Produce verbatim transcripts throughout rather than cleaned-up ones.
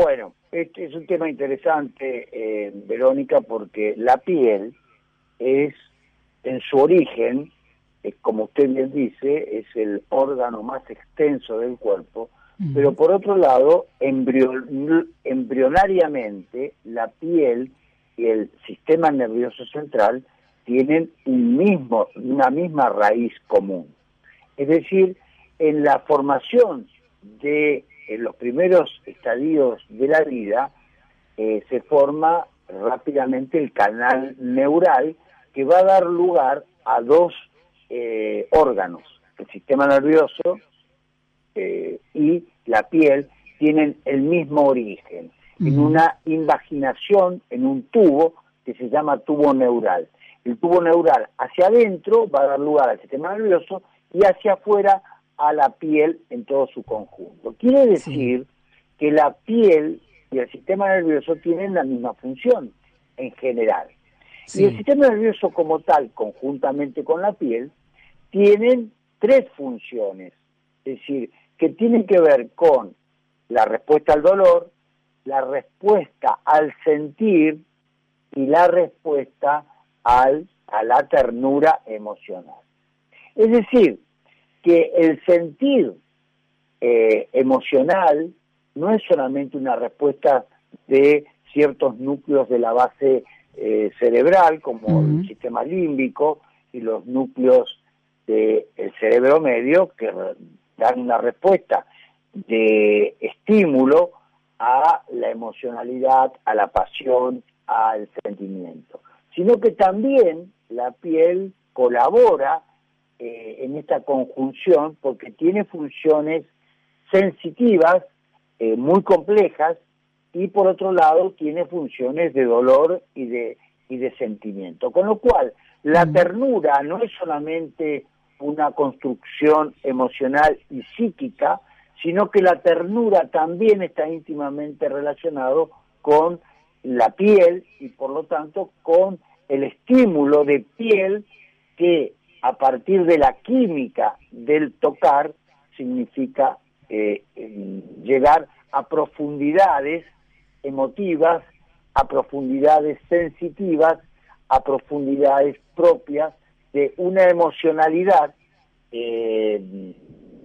Bueno, este es un tema interesante, eh, Verónica, porque la piel es, en su origen, eh, como usted bien dice, es el órgano más extenso del cuerpo, uh-huh. pero por otro lado, embrion, embrionariamente, la piel y el sistema nervioso central tienen un mismo, una misma raíz común. Es decir, en la formación de en los primeros estadios de la vida, eh, se forma rápidamente el canal neural que va a dar lugar a dos eh, órganos. El sistema nervioso eh, y la piel tienen el mismo origen, uh-huh. en una invaginación, en un tubo que se llama tubo neural. El tubo neural hacia adentro va a dar lugar al sistema nervioso y hacia afuera a la piel en todo su conjunto. Quiere decir sí. que la piel y el sistema nervioso tienen la misma función en general. Sí. Y el sistema nervioso como tal, conjuntamente con la piel, tienen tres funciones, es decir, que tienen que ver con la respuesta al dolor, la respuesta al sentir y la respuesta al, a la ternura emocional. Es decir, que el sentir eh, emocional no es solamente una respuesta de ciertos núcleos de la base eh, cerebral, como uh-huh. el sistema límbico y los núcleos del cerebro medio, que dan una respuesta de estímulo a la emocionalidad, a la pasión, al sentimiento, sino que también la piel colabora Eh, en esta conjunción porque tiene funciones sensitivas eh, muy complejas y por otro lado tiene funciones de dolor y de, y de sentimiento. Con lo cual, la ternura no es solamente una construcción emocional y psíquica, sino que la ternura también está íntimamente relacionado con la piel y por lo tanto con el estímulo de piel que a partir de la química del tocar, significa eh, eh, llegar a profundidades emotivas, a profundidades sensitivas, a profundidades propias de una emocionalidad eh,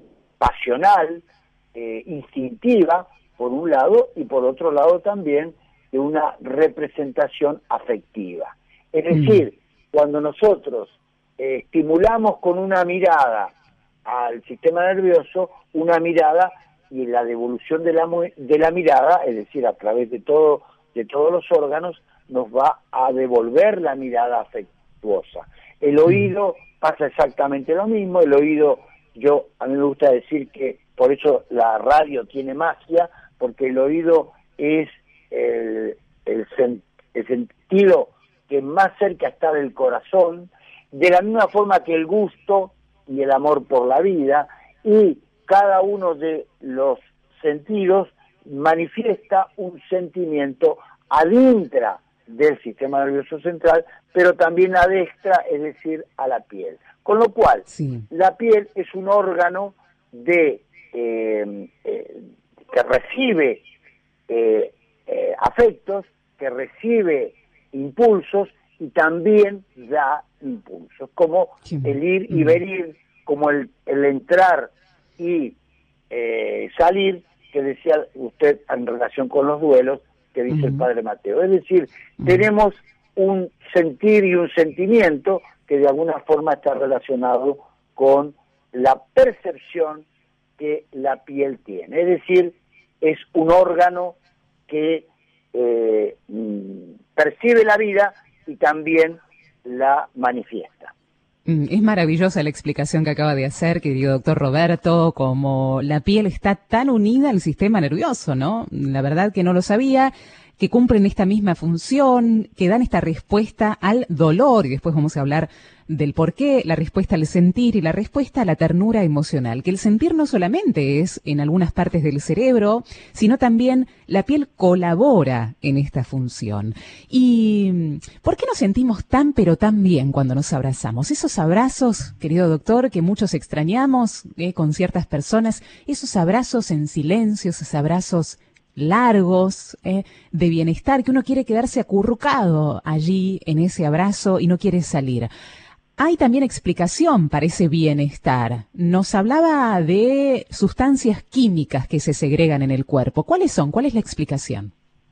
pasional, eh, instintiva, por un lado, y por otro lado también de una representación afectiva. Es decir, mm. cuando nosotros Eh, estimulamos con una mirada al sistema nervioso, una mirada y la devolución de la de la mirada, es decir, a través de todo de todos los órganos, nos va a devolver la mirada afectuosa. El oído pasa exactamente lo mismo. El oído, yo a mí me gusta decir que por eso la radio tiene magia, porque el oído es el, el, sen, el sentido que más cerca está del corazón, de la misma forma que el gusto y el amor por la vida, y cada uno de los sentidos manifiesta un sentimiento adintra del sistema nervioso central, pero también adextra, es decir, a la piel. Con lo cual, sí. la piel es un órgano de eh, eh, que recibe eh, eh, afectos, que recibe impulsos y también da impulsos, como sí. el ir y venir, como el, el entrar y eh, salir, que decía usted en relación con los duelos, que dice uh-huh. el padre Mateo. Es decir, uh-huh. tenemos un sentir y un sentimiento que de alguna forma está relacionado con la percepción que la piel tiene. Es decir, es un órgano que eh, percibe la vida y también la manifiesta. Es maravillosa la explicación que acaba de hacer, querido doctor Roberto, como la piel está tan unida al sistema nervioso, ¿no? La verdad que no lo sabía, que cumplen esta misma función, que dan esta respuesta al dolor, y después vamos a hablar del por qué, la respuesta al sentir y la respuesta a la ternura emocional, que el sentir no solamente es en algunas partes del cerebro, sino también la piel colabora en esta función. ¿Y por qué nos sentimos tan pero tan bien cuando nos abrazamos? Esos abrazos, querido doctor, que muchos extrañamos eh, con ciertas personas, esos abrazos en silencio, esos abrazos largos, eh, de bienestar, que uno quiere quedarse acurrucado allí en ese abrazo y no quiere salir. Hay también explicación para ese bienestar. Nos hablaba de sustancias químicas que se segregan en el cuerpo. ¿Cuáles son? ¿Cuál es la explicación?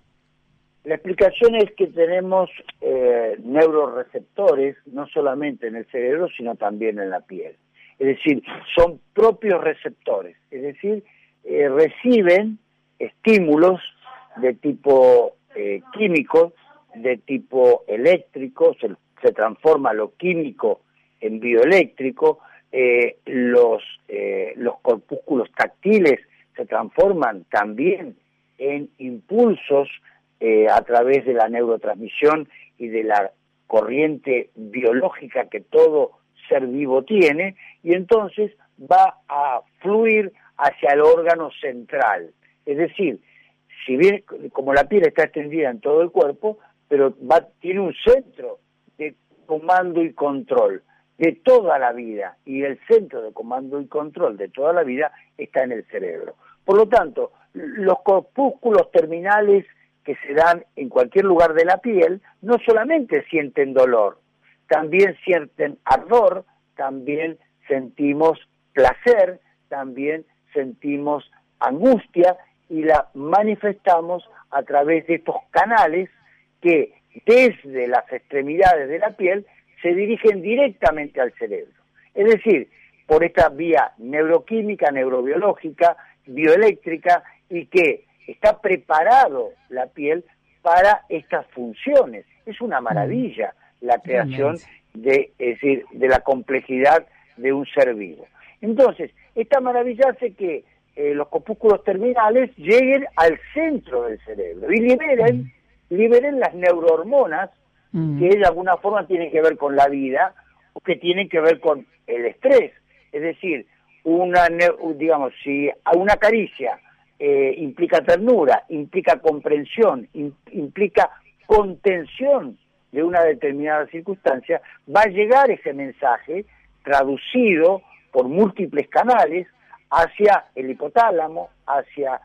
La explicación es que tenemos eh, neuroreceptores, no solamente en el cerebro, sino también en la piel. Es decir, son propios receptores. Es decir, eh, reciben estímulos de tipo eh, químico, de tipo eléctrico, se se transforma lo químico en bioeléctrico, eh, los, eh, los corpúsculos táctiles se transforman también en impulsos eh, a través de la neurotransmisión y de la corriente biológica que todo ser vivo tiene, y entonces va a fluir hacia el órgano central. Es decir, si bien como la piel está extendida en todo el cuerpo, pero va, tiene un centro de comando y control de toda la vida, y el centro de comando y control de toda la vida está en el cerebro. Por lo tanto, los corpúsculos terminales que se dan en cualquier lugar de la piel no solamente sienten dolor, también sienten ardor, también sentimos placer, también sentimos angustia, y la manifestamos a través de estos canales que desde las extremidades de la piel se dirigen directamente al cerebro. Es decir, por esta vía neuroquímica, neurobiológica, bioeléctrica, y que está preparado la piel para estas funciones. Es una maravilla la creación de, es decir, de la complejidad de un ser vivo. Entonces, esta maravilla hace que eh, los corpúsculos terminales lleguen al centro del cerebro y liberen mm. liberen las neurohormonas mm. que de alguna forma tienen que ver con la vida o que tienen que ver con el estrés. Es decir, una digamos, si una caricia eh, implica ternura, implica comprensión, in, implica contención de una determinada circunstancia, va a llegar ese mensaje traducido por múltiples canales hacia el hipotálamo, hacia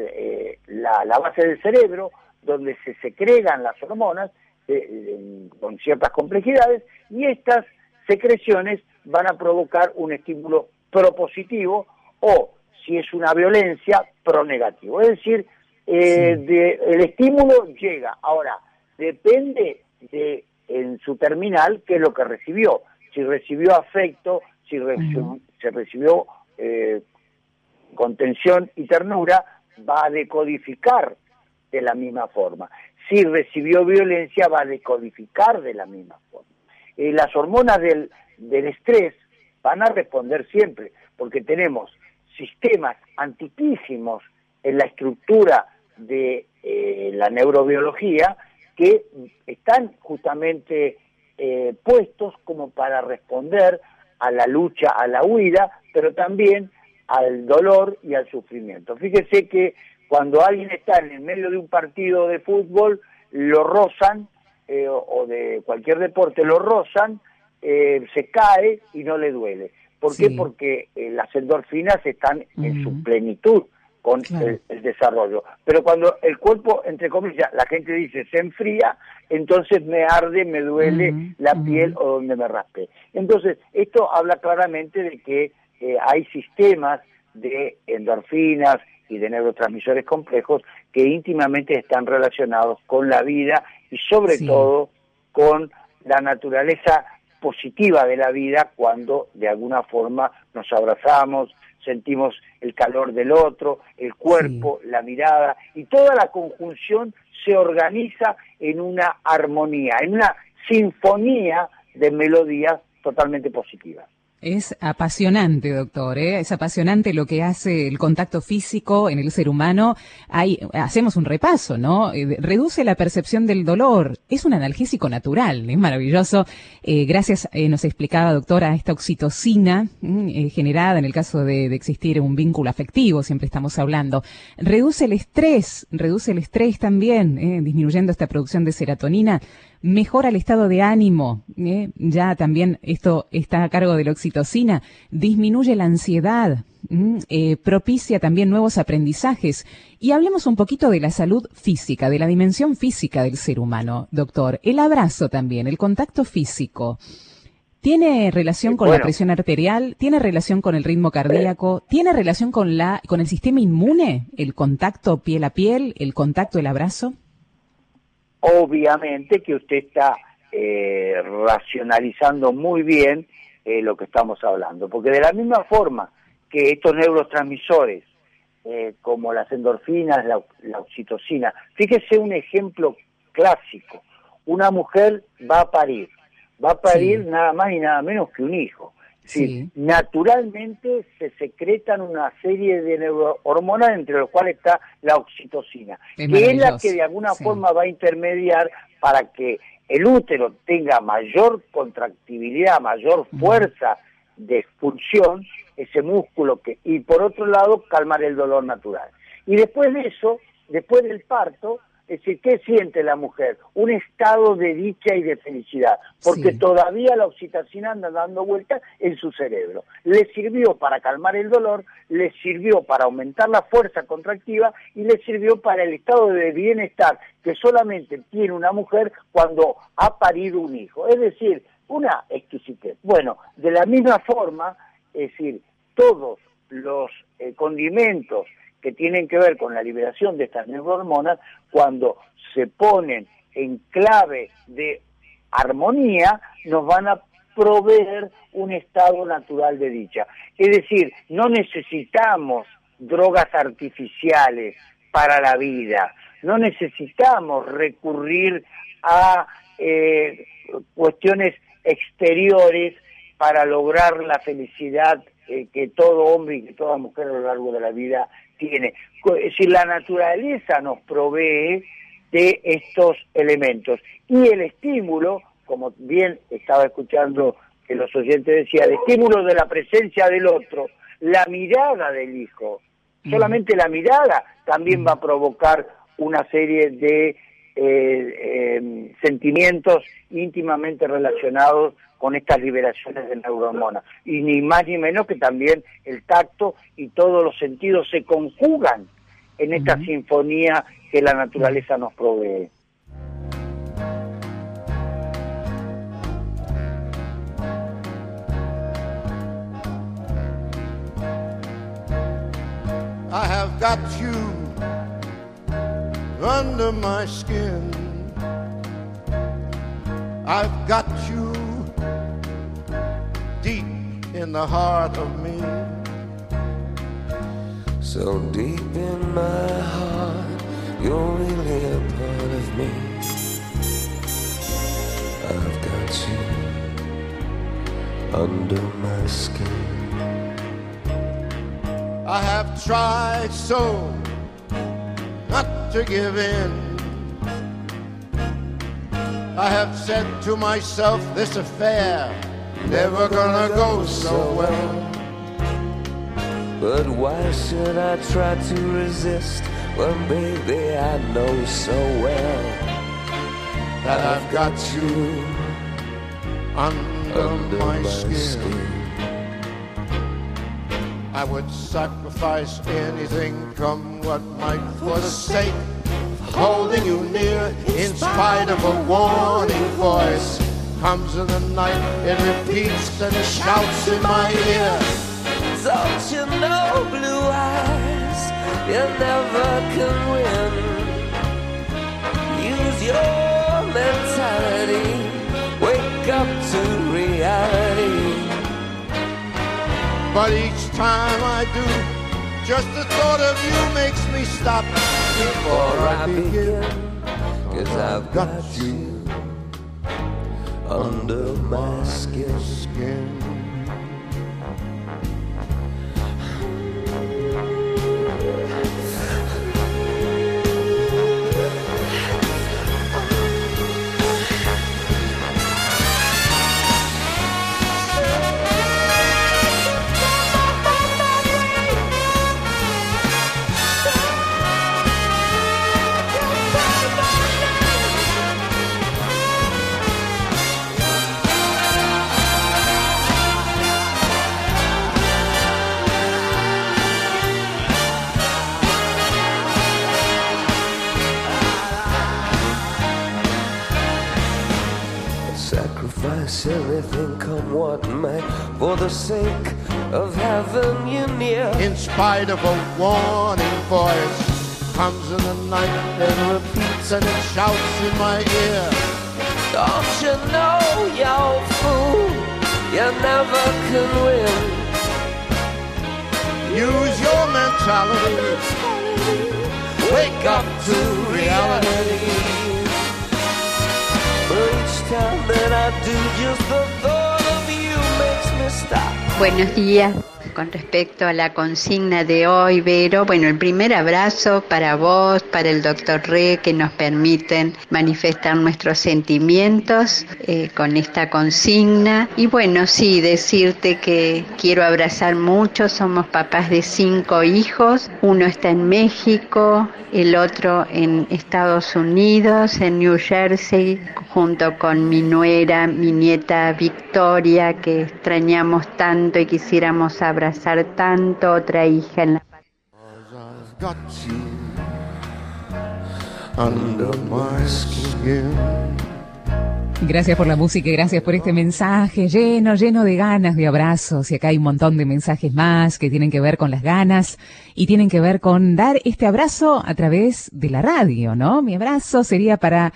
eh, la, la base del cerebro, donde se secregan las hormonas eh, eh, con ciertas complejidades, y estas secreciones van a provocar un estímulo propositivo, o si es una violencia, pronegativo. Es decir, eh, sí. de, el estímulo llega. Ahora, depende de en su terminal qué es lo que recibió. Si recibió afecto, si recibió, uh-huh. se recibió eh, contención y ternura, va a decodificar de la misma forma. Si recibió violencia, va a decodificar de la misma forma. Eh, las hormonas del, del estrés van a responder siempre, porque tenemos sistemas antiquísimos en la estructura de eh, la neurobiología que están justamente eh, puestos como para responder a la lucha, a la huida, pero también al dolor y al sufrimiento. Fíjese que cuando alguien está en el medio de un partido de fútbol, lo rozan, eh, o de cualquier deporte lo rozan, eh, se cae y no le duele. ¿Por sí. qué? Porque eh, las endorfinas están uh-huh. en su plenitud con claro. el, el desarrollo. Pero cuando el cuerpo, entre comillas, la gente dice se enfría, entonces me arde, me duele uh-huh. la uh-huh. piel o donde me raspé. Entonces, esto habla claramente de que eh, hay sistemas de endorfinas y de neurotransmisores complejos que íntimamente están relacionados con la vida y sobre sí. todo con la naturaleza positiva de la vida, cuando de alguna forma nos abrazamos, sentimos el calor del otro, el cuerpo, sí. la mirada, y toda la conjunción se organiza en una armonía, en una sinfonía de melodías totalmente positivas. Es apasionante, doctor, ¿eh? Es apasionante lo que hace el contacto físico en el ser humano. Hay, hacemos un repaso, ¿no? Eh, reduce la percepción del dolor. Es un analgésico natural, es maravilloso. Eh, gracias, eh, nos explicaba, doctora, a esta oxitocina eh, generada en el caso de, de existir un vínculo afectivo, siempre estamos hablando. Reduce el estrés, reduce el estrés también, eh, disminuyendo esta producción de serotonina. mejora el estado de ánimo, ¿eh? Ya también esto está a cargo de la oxitocina, disminuye la ansiedad, eh, propicia también nuevos aprendizajes. Y hablemos un poquito de la salud física, de la dimensión física del ser humano, doctor. El abrazo también, el contacto físico. ¿Tiene relación con bueno. la presión arterial? ¿Tiene relación con el ritmo cardíaco? ¿Tiene relación con la con el sistema inmune? ¿El contacto piel a piel? ¿El contacto, el abrazo? Obviamente que usted está eh, racionalizando muy bien eh, lo que estamos hablando, porque de la misma forma que estos neurotransmisores, eh, como las endorfinas, la, la oxitocina, fíjese un ejemplo clásico, una mujer va a parir, va a parir sí. nada más y nada menos que un hijo. Es decir, sí. naturalmente se secretan una serie de neurohormonas entre los cuales está la oxitocina, es que es la que de alguna sí. forma va a intermediar para que el útero tenga mayor contractibilidad, mayor fuerza uh-huh. de expulsión, ese músculo, que y por otro lado calmar el dolor natural. Y después de eso, después del parto, es decir, ¿qué siente la mujer? Un estado de dicha y de felicidad, porque sí. todavía la oxitocina anda dando vueltas en su cerebro. Le sirvió para calmar el dolor, le sirvió para aumentar la fuerza contractiva y le sirvió para el estado de bienestar que solamente tiene una mujer cuando ha parido un hijo. Es decir, una exquisitez. Bueno, de la misma forma, es decir, todos los eh, condimentos que tienen que ver con la liberación de estas neurohormonas, cuando se ponen en clave de armonía, nos van a proveer un estado natural de dicha. Es decir, no necesitamos drogas artificiales para la vida, no necesitamos recurrir a eh, cuestiones exteriores para lograr la felicidad eh, que todo hombre y que toda mujer a lo largo de la vida tiene. Es decir, la naturaleza nos provee de estos elementos. Y el estímulo, como bien estaba escuchando que los oyentes decían, el estímulo de la presencia del otro, la mirada del hijo, mm. solamente la mirada también mm. va a provocar una serie de eh, eh, sentimientos íntimamente relacionados con estas liberaciones de neurohormonas. Y ni más ni menos que también el tacto y todos los sentidos se conjugan en esta uh-huh. sinfonía que la naturaleza nos provee. I have got you under my skin. I've got you deep in the heart of me. So deep in my heart, you're really a part of me. I've got you under my skin. I have tried so not to give in. I have said to myself, this affair never gonna go so well. But why should I try to resist when, baby, I know so well that I've got you under, under my, my skin. skin. I would sacrifice anything, come what might, for the sake of holding you near, in spite of a warning voice. Comes in the night, it repeats and it shouts in my ear. Don't you know, blue eyes, you never can win. Use your mentality, wake up to reality. But each time I do, just the thought of you makes me stop before I begin. Cause I've got you under my skin. skin. Yes, anything come what may, for the sake of having you near. In spite of a warning voice, comes in the night and repeats and it shouts in my ear. Don't you know, you fool, you never can win. Use your mentality, wake up to reality. But each time that I do, just the thought of you makes me stop. Buenos días. Con respecto a la consigna de hoy, Vero, bueno, el primer abrazo para vos, para el doctor Re, que nos permiten manifestar nuestros sentimientos eh, con esta consigna. Y bueno, sí, decirte que quiero abrazar mucho, somos papás de cinco hijos, uno está en México, el otro en Estados Unidos, en New Jersey, junto con mi nuera, mi nieta Victoria, que extrañamos tanto y quisiéramos abrazar tanto, otra hija en la Got you under my skin. Gracias por la música y gracias por este mensaje lleno, lleno de ganas de abrazos. Y acá hay un montón de mensajes más que tienen que ver con las ganas y tienen que ver con dar este abrazo a través de la radio, ¿no? Mi abrazo sería para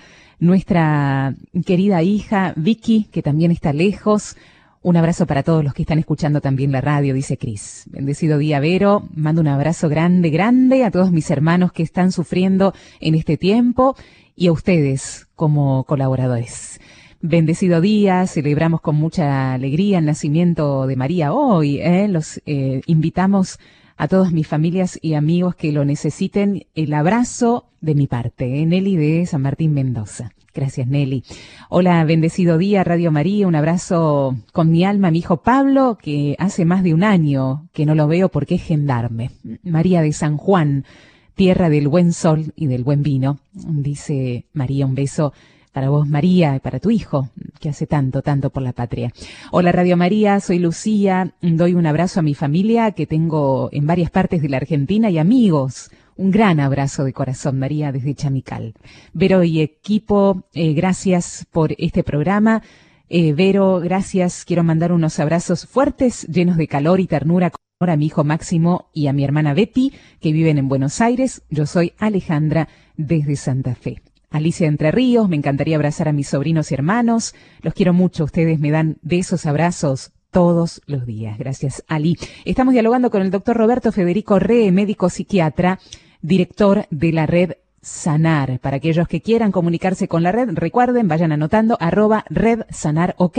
nuestra querida hija Vicky, que también está lejos. Un abrazo para todos los que están escuchando también la radio, dice Cris. Bendecido día, Vero. Mando un abrazo grande, grande a todos mis hermanos que están sufriendo en este tiempo y a ustedes como colaboradores. Bendecido día, celebramos con mucha alegría el nacimiento de María hoy. ¿eh? Los eh, invitamos a todas mis familias y amigos que lo necesiten, el abrazo de mi parte. ¿eh? Nelly de San Martín, Mendoza. Gracias, Nelly. Hola, bendecido día, Radio María. Un abrazo con mi alma a mi hijo Pablo, que hace más de un año que no lo veo porque es gendarme. María de San Juan, tierra del buen sol y del buen vino. Dice María, un beso para vos, María, y para tu hijo, que hace tanto, tanto por la patria. Hola, Radio María, soy Lucía. Doy un abrazo a mi familia que tengo en varias partes de la Argentina y amigos. Un gran abrazo de corazón, María, desde Chamical. Vero y equipo, eh, gracias por este programa. Eh, Vero, gracias. Quiero mandar unos abrazos fuertes, llenos de calor y ternura a mi hijo Máximo y a mi hermana Betty, que viven en Buenos Aires. Yo soy Alejandra, desde Santa Fe. Alicia de Entre Ríos, me encantaría abrazar a mis sobrinos y hermanos. Los quiero mucho, ustedes me dan de esos abrazos todos los días. Gracias, Ali. Estamos dialogando con el doctor Roberto Federico Re, médico psiquiatra, director de la red Sanar. Para aquellos que quieran comunicarse con la red, recuerden, vayan anotando, arroba red Sanar OK.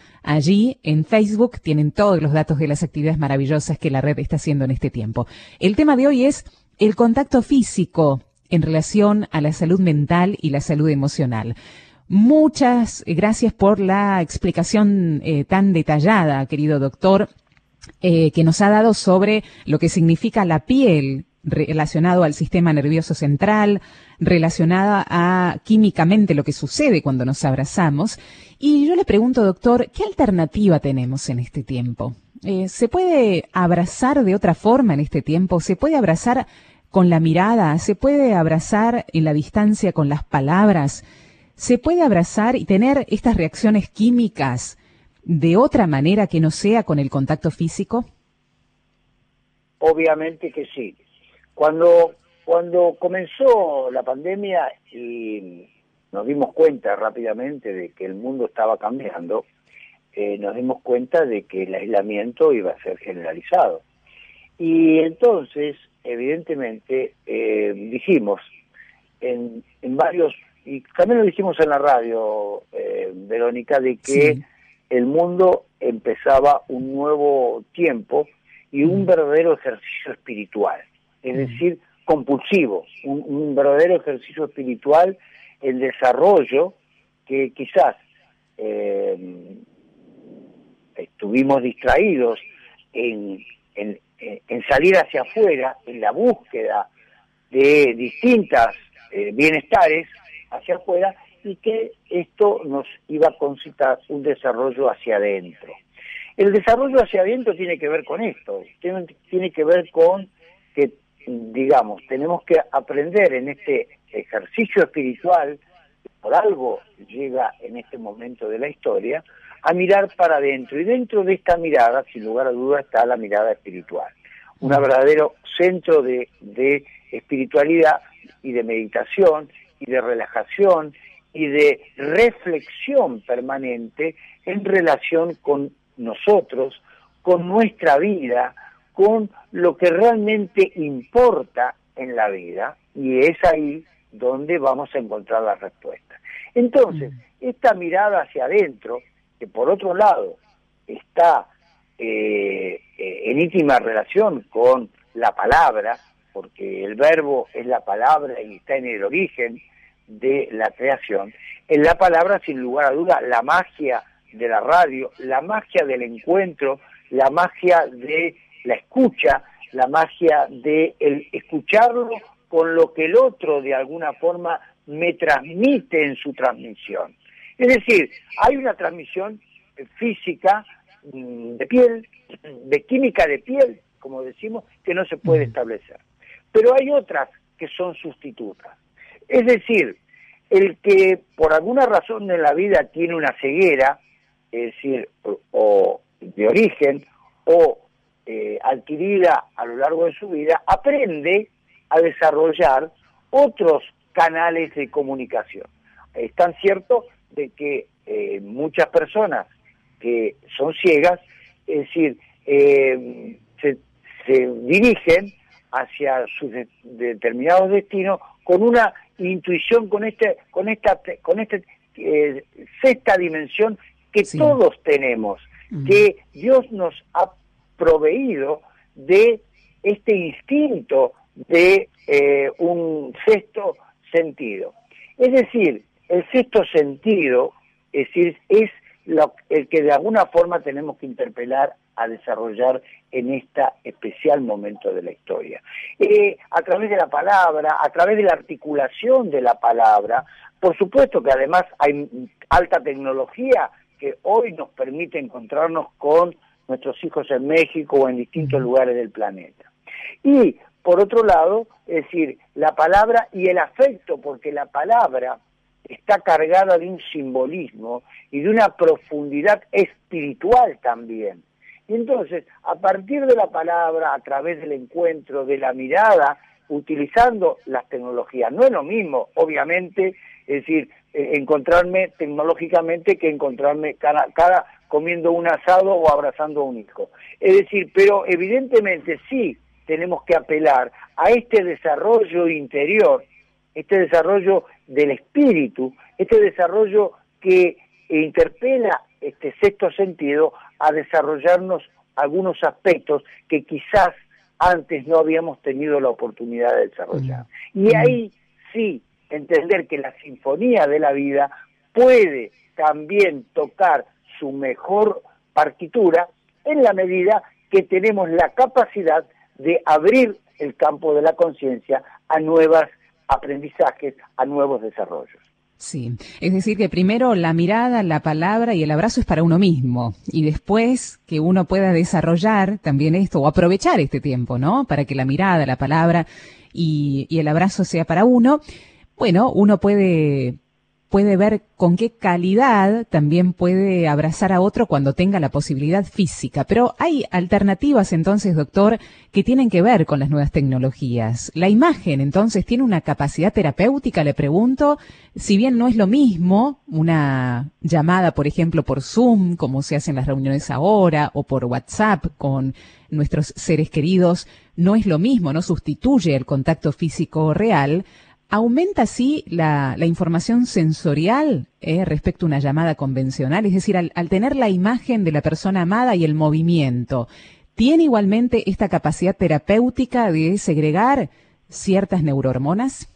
Allí en Facebook tienen todos los datos de las actividades maravillosas que la red está haciendo en este tiempo. El tema de hoy es el contacto físico en relación a la salud mental y la salud emocional. Muchas gracias por la explicación eh, tan detallada, querido doctor, eh, que nos ha dado sobre lo que significa la piel relacionado al sistema nervioso central, relacionada a químicamente lo que sucede cuando nos abrazamos. Y yo le pregunto, doctor, ¿qué alternativa tenemos en este tiempo? Eh, ¿Se puede abrazar de otra forma en este tiempo? ¿Se puede abrazar con la mirada? ¿Se puede abrazar en la distancia con las palabras? ¿Se puede abrazar y tener estas reacciones químicas de otra manera que no sea con el contacto físico? Obviamente que sí. Cuando, cuando comenzó la pandemia y nos dimos cuenta rápidamente de que el mundo estaba cambiando, eh, nos dimos cuenta de que el aislamiento iba a ser generalizado. Y entonces, evidentemente, eh, dijimos en, en varios... Y también lo dijimos en la radio, eh, Verónica, de que sí, el mundo empezaba un nuevo tiempo y un mm. verdadero ejercicio espiritual, es mm. decir, compulsivo, un, un verdadero ejercicio espiritual, el desarrollo que quizás eh, estuvimos distraídos en, en, en salir hacia afuera, en la búsqueda de distintas eh, bienestares, hacia afuera, y que esto nos iba a concitar un desarrollo hacia adentro. El desarrollo hacia adentro tiene que ver con esto, tiene, tiene que ver con que, digamos, tenemos que aprender en este ejercicio espiritual, que por algo llega en este momento de la historia, a mirar para adentro. Y dentro de esta mirada, sin lugar a dudas, está la mirada espiritual. Un verdadero centro de, de espiritualidad y de meditación y de relajación y de reflexión permanente en relación con nosotros, con nuestra vida, con lo que realmente importa en la vida, y es ahí donde vamos a encontrar la respuesta. Entonces, esta mirada hacia adentro, que por otro lado está eh, eh, en íntima relación con la palabra, porque el verbo es la palabra y está en el origen de la creación, en la palabra, sin lugar a duda, la magia de la radio, la magia del encuentro, la magia de la escucha, la magia de el escucharlo con lo que el otro de alguna forma me transmite en su transmisión. Es decir, hay una transmisión física de piel, de química de piel, como decimos, que no se puede establecer. Pero hay otras que son sustitutas. Es decir, el que por alguna razón en la vida tiene una ceguera, es decir, o, o de origen, o eh, adquirida a lo largo de su vida, aprende a desarrollar otros canales de comunicación. Es tan cierto de que eh, muchas personas que son ciegas, es decir, eh, se, se dirigen hacia sus de, determinados destinos con una intuición, con este, con esta, con este eh, sexta dimensión que sí. todos tenemos, mm. que Dios nos ha proveído de este instinto de eh, un sexto sentido. Es decir, el sexto sentido, es decir, es lo, el que de alguna forma tenemos que interpelar a desarrollar en este especial momento de la historia. Eh, a través de la palabra, a través de la articulación de la palabra, por supuesto que además hay alta tecnología que hoy nos permite encontrarnos con nuestros hijos en México o en distintos lugares del planeta. Y, por otro lado, es decir, la palabra y el afecto, porque la palabra está cargada de un simbolismo y de una profundidad espiritual también. Y entonces, a partir de la palabra, a través del encuentro, de la mirada, utilizando las tecnologías, no es lo mismo, obviamente, es decir, eh, encontrarme tecnológicamente que encontrarme cara, cara comiendo un asado o abrazando a un hijo. Es decir, pero evidentemente sí tenemos que apelar a este desarrollo interior, este desarrollo del espíritu, este desarrollo que interpela este sexto sentido a desarrollarnos algunos aspectos que quizás antes no habíamos tenido la oportunidad de desarrollar. Y ahí sí, entender que la sinfonía de la vida puede también tocar su mejor partitura en la medida que tenemos la capacidad de abrir el campo de la conciencia a nuevos aprendizajes, a nuevos desarrollos. Sí, es decir que primero la mirada, la palabra y el abrazo es para uno mismo, y después que uno pueda desarrollar también esto, o aprovechar este tiempo, ¿no? Para que la mirada, la palabra y, y el abrazo sea para uno. Bueno, uno puede, puede ver con qué calidad también puede abrazar a otro cuando tenga la posibilidad física. Pero hay alternativas entonces, doctor, que tienen que ver con las nuevas tecnologías. La imagen, entonces, tiene una capacidad terapéutica, le pregunto, si bien no es lo mismo una llamada, por ejemplo, por Zoom, como se hace en las reuniones ahora, o por WhatsApp con nuestros seres queridos, no es lo mismo, no sustituye el contacto físico real. ¿Aumenta así la, la información sensorial eh, respecto a una llamada convencional? Es decir, al, al tener la imagen de la persona amada y el movimiento, ¿tiene igualmente esta capacidad terapéutica de segregar ciertas neurohormonas?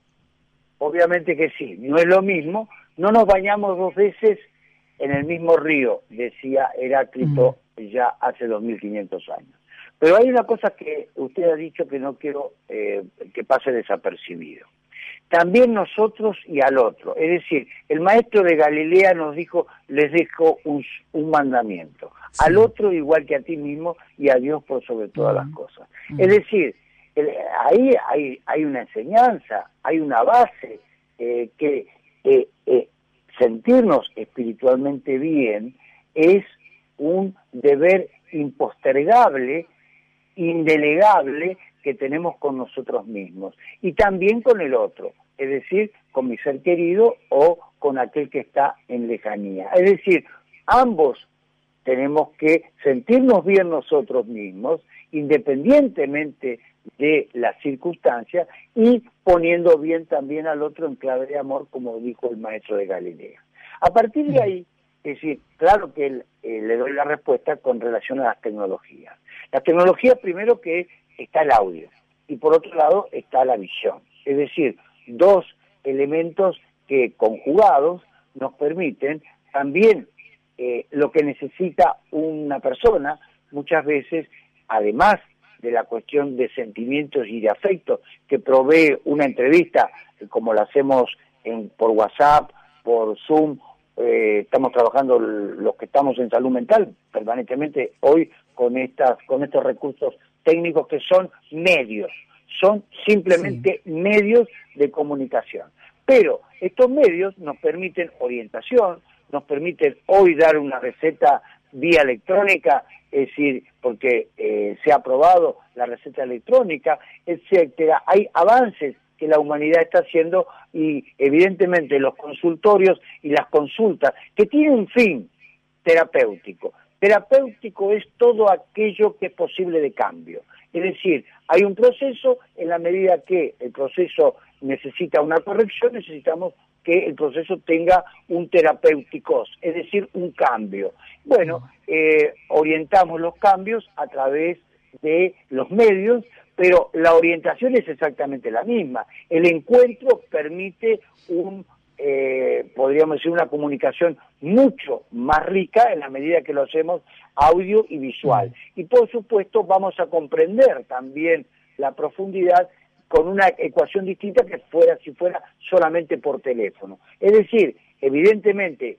Obviamente que sí, no es lo mismo. No nos bañamos dos veces en el mismo río, decía Heráclito mm. ya hace dos mil quinientos años. Pero hay una cosa que usted ha dicho que no quiero eh, que pase desapercibido. También nosotros y al otro. Es decir, el maestro de Galilea nos dijo, les dejo un, un mandamiento. Sí. Al otro igual que a ti mismo y a Dios por sobre todas uh-huh. las cosas. Uh-huh. Es decir, el, ahí hay, hay una enseñanza, hay una base eh, que eh, eh, sentirnos espiritualmente bien es un deber impostergable, indelegable, que tenemos con nosotros mismos y también con el otro, es decir, con mi ser querido o con aquel que está en lejanía. Es decir, ambos tenemos que sentirnos bien nosotros mismos, independientemente de las circunstancias, y poniendo bien también al otro en clave de amor, como dijo el maestro de Galilea. A partir de ahí, es decir, claro que él, eh, le doy la respuesta con relación a las tecnologías. La tecnología, primero que está el audio, y por otro lado está la visión. Es decir, dos elementos que conjugados nos permiten también eh, lo que necesita una persona, muchas veces, además de la cuestión de sentimientos y de afecto que provee una entrevista, como la hacemos en, por WhatsApp, por Zoom. Eh, estamos trabajando los que estamos en salud mental permanentemente hoy con estas con estos recursos técnicos que son medios, son simplemente sí. medios de comunicación. Pero estos medios nos permiten orientación, nos permiten hoy dar una receta vía electrónica, es decir, porque eh, se ha aprobado la receta electrónica, etcétera. Hay avances que la humanidad está haciendo y evidentemente los consultorios y las consultas que tienen un fin terapéutico. Terapéutico es todo aquello que es posible de cambio. Es decir, hay un proceso, en la medida que el proceso necesita una corrección, necesitamos que el proceso tenga un terapéutico, es decir, un cambio. Bueno, eh, orientamos los cambios a través de los medios, pero la orientación es exactamente la misma. El encuentro permite un, eh, podríamos decir, una comunicación mucho más rica en la medida que lo hacemos audio y visual. Y por supuesto vamos a comprender también la profundidad con una ecuación distinta que fuera si fuera solamente por teléfono. Es decir, evidentemente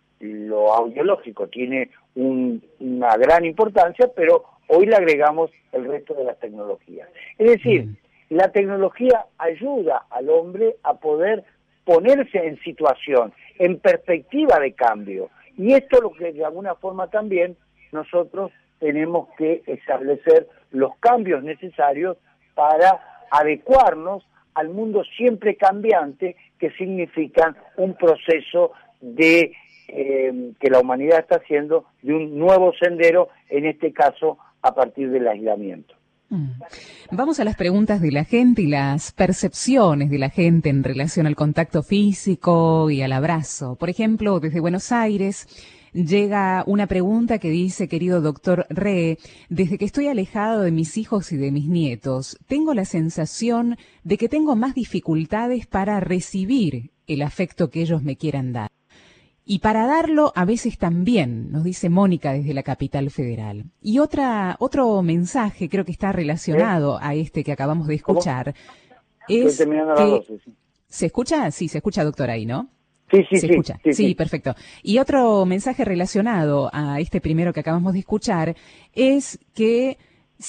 lo audiológico tiene un, una gran importancia, pero hoy le agregamos el resto de las tecnologías. Es decir, mm. la tecnología ayuda al hombre a poder ponerse en situación, en perspectiva de cambio. Y esto es lo que de alguna forma también nosotros tenemos que establecer los cambios necesarios para adecuarnos al mundo siempre cambiante que significa un proceso de eh, que la humanidad está haciendo de un nuevo sendero, en este caso a partir del aislamiento. Vamos a las preguntas de la gente y las percepciones de la gente en relación al contacto físico y al abrazo. Por ejemplo, desde Buenos Aires llega una pregunta que dice: querido doctor Re, desde que estoy alejado de mis hijos y de mis nietos, tengo la sensación de que tengo más dificultades para recibir el afecto que ellos me quieran dar. Y para darlo a veces también, nos dice Mónica desde la Capital Federal. Y otra otro mensaje, creo que está relacionado ¿Eh? a este que acabamos de escuchar, ¿Cómo? es que... doce, sí. ¿Se escucha? Sí, se escucha, doctor, ahí, ¿no? Sí, sí, ¿Se sí, escucha? Sí, sí, sí, perfecto. Y otro mensaje relacionado a este primero que acabamos de escuchar es que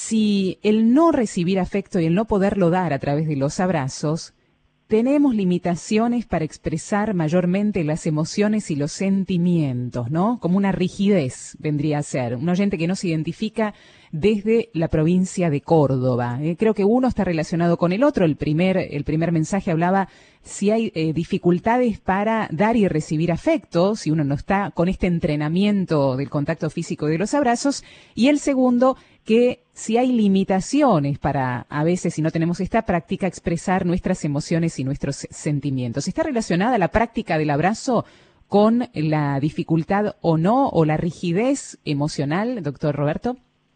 si el no recibir afecto y el no poderlo dar a través de los abrazos, tenemos limitaciones para expresar mayormente las emociones y los sentimientos, ¿no? Como una rigidez vendría a ser. Un oyente que no se identifica desde la provincia de Córdoba. Eh, creo que uno está relacionado con el otro. El primer, el primer mensaje hablaba si hay eh, dificultades para dar y recibir afecto, si uno no está con este entrenamiento del contacto físico y de los abrazos. Y el segundo, que si hay limitaciones para, a veces, si no tenemos esta práctica, expresar nuestras emociones y nuestros sentimientos. ¿Está relacionada la práctica del abrazo con la dificultad o no, o la rigidez emocional, doctor Roberto?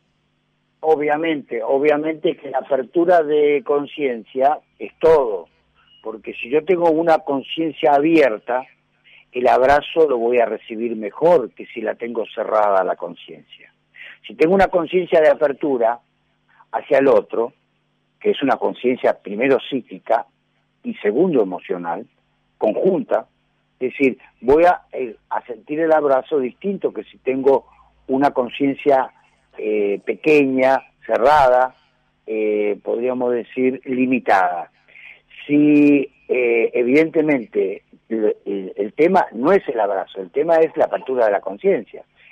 Obviamente, obviamente que la apertura de conciencia es todo, porque si yo tengo una conciencia abierta, el abrazo lo voy a recibir mejor que si la tengo cerrada la conciencia. Si tengo una conciencia de apertura hacia el otro, que es una conciencia primero psíquica y segundo emocional, conjunta, es decir, voy a, eh, a sentir el abrazo distinto que si tengo una conciencia eh, pequeña, cerrada, eh, podríamos decir limitada. Si eh, evidentemente el, el, el tema no es el abrazo, el tema es la apertura de la conciencia.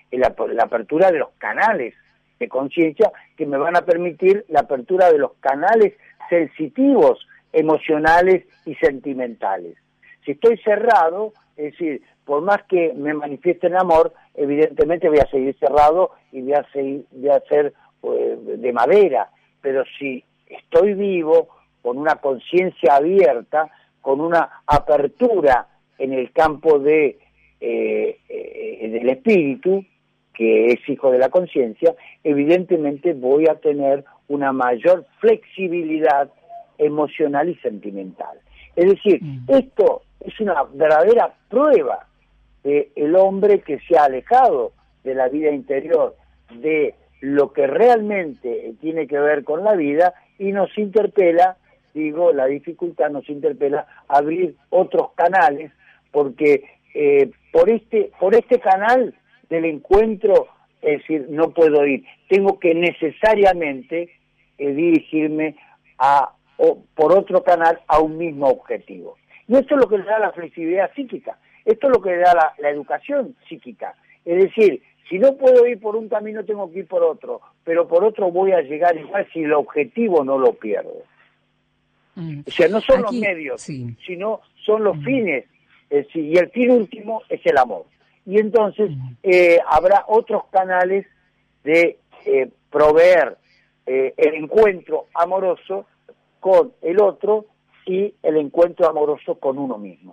la, la apertura de los canales de conciencia que me van a permitir la apertura de los canales sensitivos, emocionales y sentimentales. Si estoy cerrado, es decir, por más que me manifiesten amor, evidentemente voy a seguir cerrado y voy a, seguir, voy a ser eh, de madera, pero si estoy vivo, con una conciencia abierta, con una apertura en el campo de eh, eh, del espíritu, que es hijo de la conciencia, evidentemente voy a tener una mayor flexibilidad emocional y sentimental. Es decir, mm. esto es una verdadera prueba de el hombre que se ha alejado de la vida interior, de lo que realmente tiene que ver con la vida, y nos interpela, digo, la dificultad nos interpela a abrir otros canales, porque eh, por este por este canal del encuentro, es decir, no puedo ir, tengo que necesariamente eh, dirigirme a o por otro canal a un mismo objetivo. Y esto es lo que le da la flexibilidad psíquica, esto es lo que le da la, la educación psíquica. Es decir, si no puedo ir por un camino, tengo que ir por otro, pero por otro voy a llegar igual si el objetivo no lo pierdo. Mm. O sea, no son Aquí, los medios, sí. sino son los mm. fines, es decir, y el fin último es el amor. Y entonces mm. eh, habrá otros canales de eh, proveer eh, el encuentro amoroso con el otro y el encuentro amoroso con uno mismo.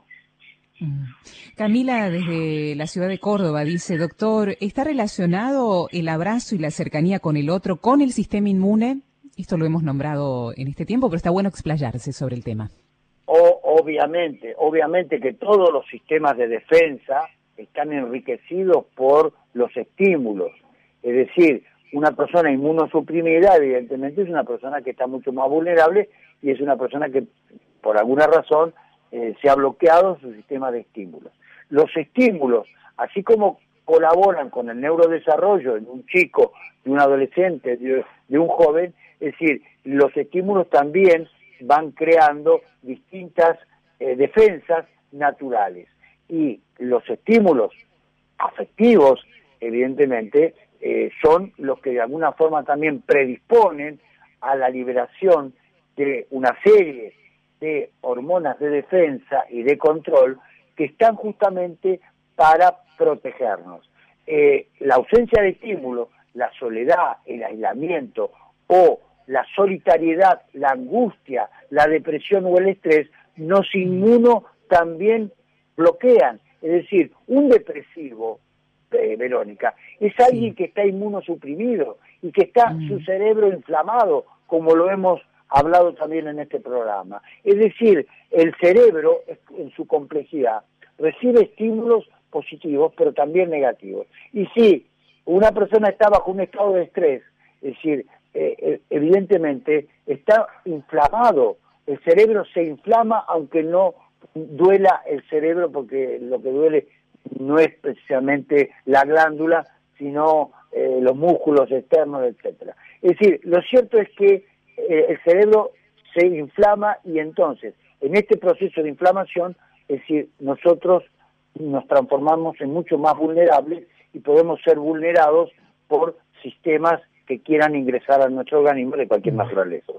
Camila, desde la ciudad de Córdoba, dice: doctor, ¿está relacionado el abrazo y la cercanía con el otro con el sistema inmune? Esto lo hemos nombrado en este tiempo, pero está bueno explayarse sobre el tema. O, obviamente, obviamente que todos los sistemas de defensa están enriquecidos por los estímulos. Es decir, una persona inmunosuprimida, evidentemente, es una persona que está mucho más vulnerable y es una persona que, por alguna razón, eh, se ha bloqueado su sistema de estímulos. Los estímulos, así como colaboran con el neurodesarrollo en un chico, de un adolescente, de, de un joven, es decir, los estímulos también van creando distintas eh, defensas naturales. Y los estímulos afectivos, evidentemente, eh, son los que de alguna forma también predisponen a la liberación de una serie de hormonas de defensa y de control que están justamente para protegernos. Eh, la ausencia de estímulo, la soledad, el aislamiento o la solitariedad, la angustia, la depresión o el estrés, nos inmuno también bloquean. Es decir, un depresivo, eh, Verónica, es alguien que está inmunosuprimido y que está mm. su cerebro inflamado, como lo hemos hablado también en este programa. Es decir, el cerebro, en su complejidad, recibe estímulos positivos, pero también negativos. Y si una persona está bajo un estado de estrés, es decir, eh, evidentemente está inflamado, el cerebro se inflama aunque no duela el cerebro, porque lo que duele no es precisamente la glándula, sino eh, los músculos externos, etcétera. Es decir, lo cierto es que eh, el cerebro se inflama y entonces, en este proceso de inflamación, es decir, nosotros nos transformamos en mucho más vulnerables y podemos ser vulnerados por sistemas que quieran ingresar a nuestro organismo de cualquier naturaleza.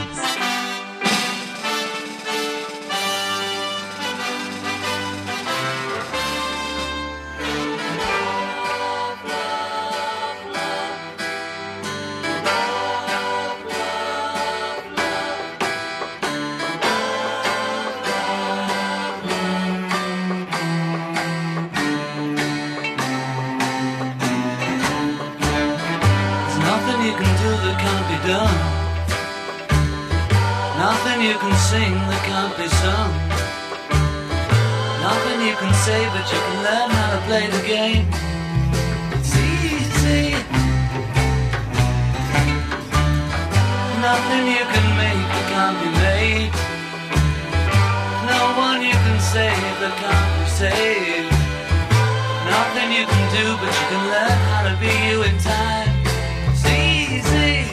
Nothing you can sing that can't be sung. Nothing you can say, but you can learn how to play the game. It's easy. Nothing you can make that can't be made. No one you can save that can't be saved. Nothing you can do, but you can learn how to be you in time. It's easy.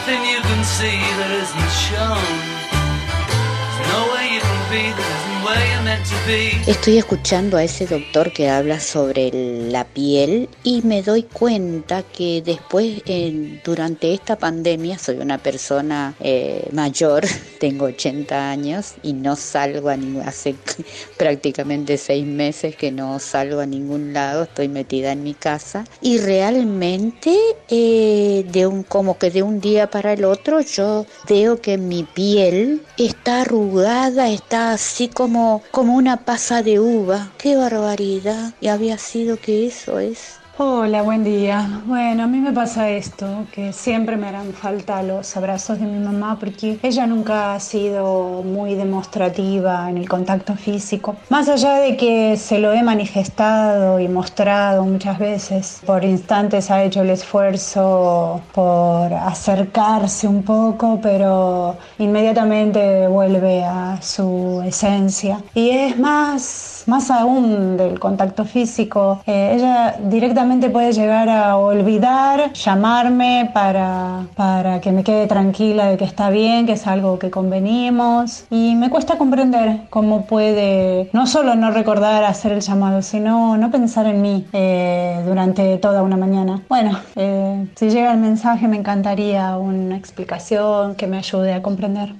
nothing you can see that isn't shown. There's no way you can be that isn't where you're meant to be. Estoy escuchando a ese doctor que habla sobre la piel y me doy cuenta que después, eh, durante esta pandemia, soy una persona eh, mayor, tengo ochenta años y no salgo a ningún, hace prácticamente seis meses que no salgo a ningún lado, estoy metida en mi casa y realmente eh, de un como que de un día para el otro yo veo que mi piel está arrugada, está así como, como una pasa de uva. ¡Qué barbaridad! Y había sido que eso es. Hola, buen día. Bueno, a mí me pasa esto, que siempre me harán falta los abrazos de mi mamá porque ella nunca ha sido muy demostrativa en el contacto físico. Más allá de que se lo he manifestado y mostrado muchas veces, por instantes ha hecho el esfuerzo por acercarse un poco, pero inmediatamente vuelve a su esencia. Y es más, más aún del contacto físico. Eh, ella directamente puede llegar a olvidar, llamarme para, para que me quede tranquila de que está bien, que es algo que convenimos. Y me cuesta comprender cómo puede no solo no recordar hacer el llamado, sino no pensar en mí eh, durante toda una mañana. Bueno, eh, si llega el mensaje me encantaría una explicación que me ayude a comprender.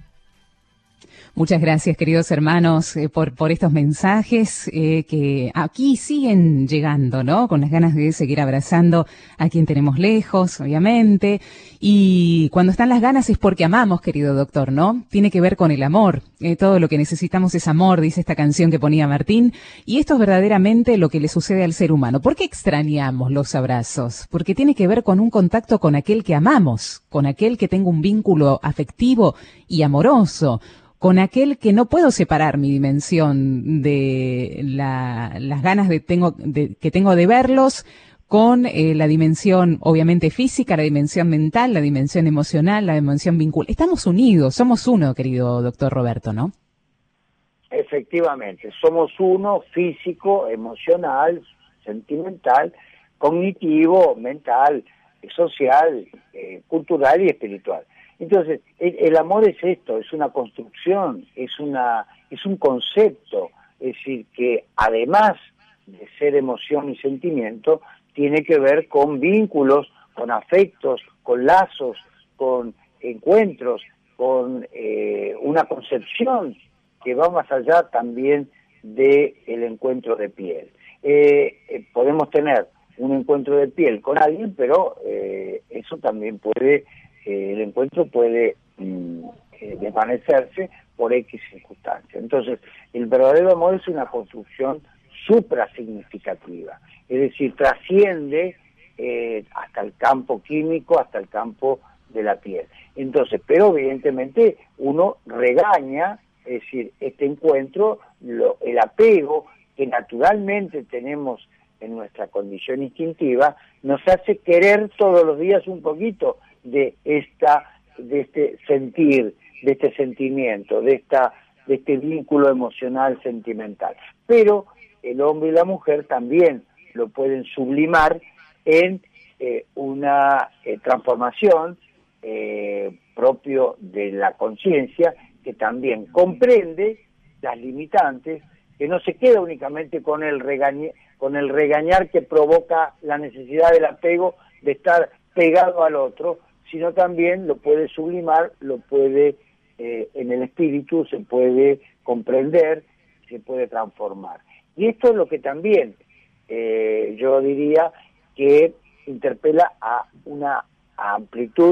Muchas gracias, queridos hermanos, eh, por, por estos mensajes eh, que aquí siguen llegando, ¿no? Con las ganas de seguir abrazando a quien tenemos lejos, obviamente. Y cuando están las ganas es porque amamos, querido doctor, ¿no? Tiene que ver con el amor. Eh, todo lo que necesitamos es amor, dice esta canción que ponía Martín. Y esto es verdaderamente lo que le sucede al ser humano. ¿Por qué extrañamos los abrazos? Porque tiene que ver con un contacto con aquel que amamos, con aquel que tengo un vínculo afectivo y amoroso, con aquel que no puedo separar mi dimensión de la, las ganas de tengo de, que tengo de verlos con eh, la dimensión obviamente física, la dimensión mental, la dimensión emocional, la dimensión vincular. Estamos unidos, somos uno, querido doctor Roberto, ¿no? Efectivamente, somos uno, físico, emocional, sentimental, cognitivo, mental, social, eh, cultural y espiritual. Entonces, el, el amor es esto, es una construcción, es una es un concepto, es decir, que además de ser emoción y sentimiento, tiene que ver con vínculos, con afectos, con lazos, con encuentros, con eh, una concepción que va más allá también del encuentro de piel. Eh, eh, podemos tener un encuentro de piel con alguien, pero eh, eso también puede... el encuentro puede mm, eh, desvanecerse por X circunstancias. Entonces, el verdadero amor es una construcción suprasignificativa, es decir, trasciende eh, hasta el campo químico, hasta el campo de la piel. Entonces, pero evidentemente uno regaña, es decir, este encuentro, lo, el apego que naturalmente tenemos en nuestra condición instintiva, nos hace querer todos los días un poquito de esta de este sentir, de este sentimiento, de esta de este vínculo emocional sentimental. Pero el hombre y la mujer también lo pueden sublimar en eh, una eh, transformación eh, propio de la conciencia que también comprende las limitantes, que no se queda únicamente con el regañe, con el regañar que provoca la necesidad del apego de estar pegado al otro, sino también lo puede sublimar, lo puede, eh, en el espíritu se puede comprender, se puede transformar. Y esto es lo que también eh, yo diría que interpela a una amplitud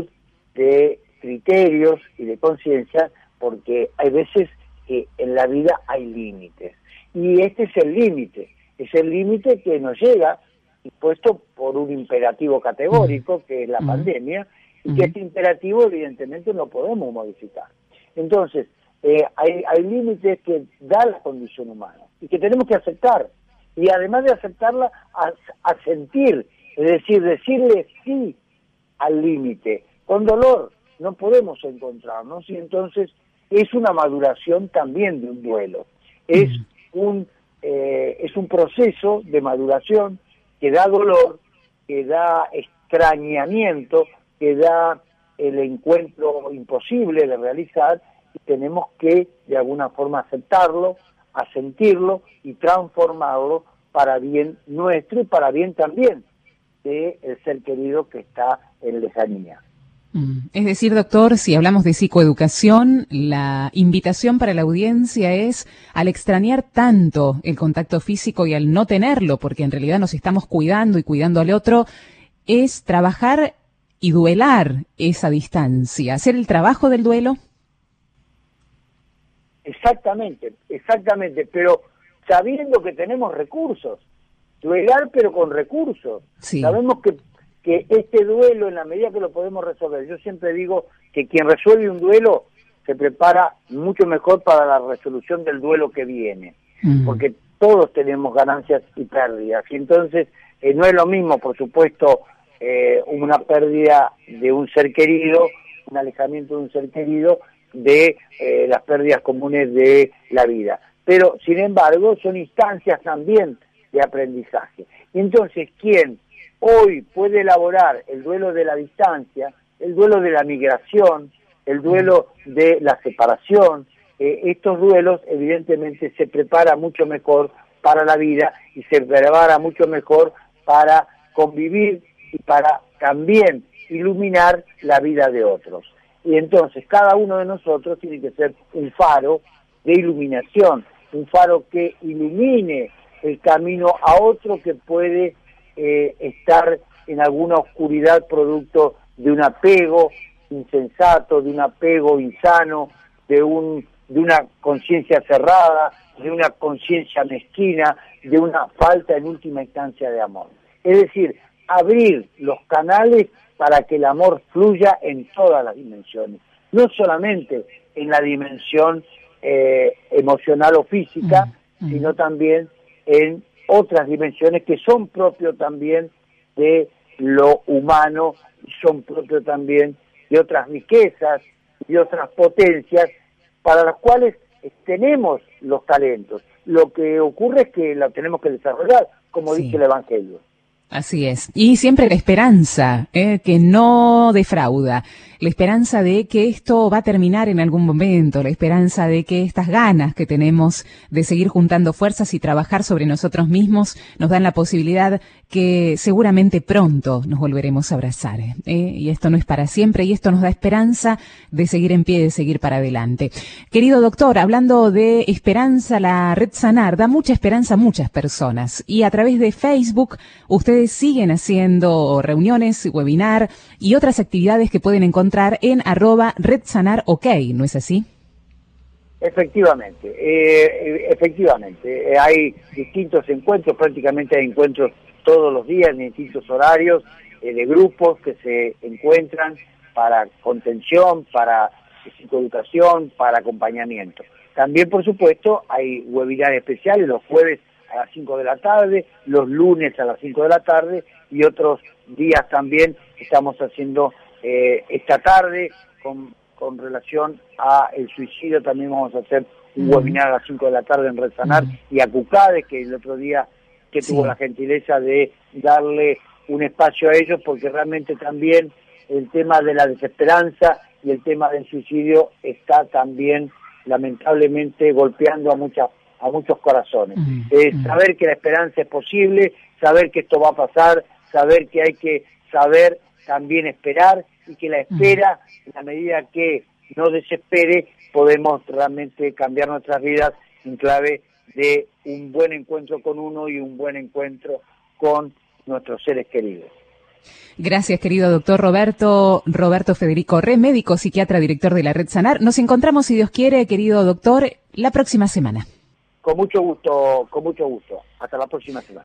de criterios y de conciencia, porque hay veces que en la vida hay límites. Y este es el límite, es el límite que nos llega impuesto por un imperativo categórico, que es la mm. pandemia, y que este imperativo evidentemente no podemos modificar. Entonces, eh, hay, hay límites que da la condición humana y que tenemos que aceptar, y además de aceptarla, a, a sentir, es decir, decirle sí al límite. Con dolor no podemos encontrarnos, y entonces es una maduración también de un duelo. Es un, eh, es un proceso de maduración que da dolor, que da extrañamiento, que da el encuentro imposible de realizar y tenemos que de alguna forma aceptarlo, asentirlo y transformarlo para bien nuestro y para bien también del ser querido que está en lejanía. Es decir, doctor, si hablamos de psicoeducación, la invitación para la audiencia es al extrañar tanto el contacto físico y al no tenerlo, porque en realidad nos estamos cuidando y cuidando al otro, es trabajar y duelar esa distancia, hacer el trabajo del duelo. Exactamente, exactamente, pero sabiendo que tenemos recursos, duelar pero con recursos. Sí. Sabemos que que este duelo, en la medida que lo podemos resolver, yo siempre digo que quien resuelve un duelo se prepara mucho mejor para la resolución del duelo que viene, mm. porque todos tenemos ganancias y pérdidas, y entonces eh, no es lo mismo, por supuesto, eh, una pérdida de un ser querido, un alejamiento de un ser querido, de eh, las pérdidas comunes de la vida, pero sin embargo son instancias también de aprendizaje. Y entonces, ¿quién hoy puede elaborar el duelo de la distancia, el duelo de la migración, el duelo de la separación? Eh, estos duelos evidentemente se prepara mucho mejor para la vida y se prepara mucho mejor para convivir y para también iluminar la vida de otros. Y entonces cada uno de nosotros tiene que ser un faro de iluminación, un faro que ilumine el camino a otro que puede Eh, estar en alguna oscuridad producto de un apego insensato, de un apego insano, de un de una conciencia cerrada, de una conciencia mezquina, de una falta en última instancia de amor. Es decir, abrir los canales para que el amor fluya en todas las dimensiones, no solamente en la dimensión eh, emocional o física, mm-hmm. sino también en otras dimensiones que son propios también de lo humano, son propios también de otras riquezas y otras potencias para las cuales tenemos los talentos. Lo que ocurre es que lo tenemos que desarrollar, como sí. dice el Evangelio. Así es. Y siempre la esperanza, eh, que no defrauda. La esperanza de que esto va a terminar en algún momento, la esperanza de que estas ganas que tenemos de seguir juntando fuerzas y trabajar sobre nosotros mismos nos dan la posibilidad que seguramente pronto nos volveremos a abrazar. ¿eh? Y esto no es para siempre y esto nos da esperanza de seguir en pie, de seguir para adelante. Querido doctor, hablando de esperanza, la Red Sanar da mucha esperanza a muchas personas y a través de Facebook ustedes siguen haciendo reuniones, webinar y otras actividades que pueden encontrar en arroba Red Sanar OK, ¿no es así? Efectivamente, eh, efectivamente. Eh, hay distintos encuentros, prácticamente hay encuentros todos los días en distintos horarios, eh, de grupos que se encuentran para contención, para psicoeducación, para acompañamiento. También, por supuesto, hay webinars especiales los jueves a las cinco de la tarde, los lunes a las cinco de la tarde y otros días también estamos haciendo eh, esta tarde con, con relación a el suicidio. También vamos a hacer un mm. webinar a las cinco de la tarde en Red Sanar mm. y a Cucades, que el otro día que sí. tuvo la gentileza de darle un espacio a ellos, porque realmente también el tema de la desesperanza y el tema del suicidio está también lamentablemente golpeando a muchas a muchos corazones. Mm, eh, mm. Saber que la esperanza es posible, saber que esto va a pasar, saber que hay que saber también esperar y que la espera, mm. en la medida que no desespere, podemos realmente cambiar nuestras vidas en clave de un buen encuentro con uno y un buen encuentro con nuestros seres queridos. Gracias, querido doctor Roberto, Roberto Federico Re, médico, psiquiatra, director de la Red Sanar. Nos encontramos, si Dios quiere, querido doctor, la próxima semana. Con mucho gusto, con mucho gusto. Hasta la próxima semana.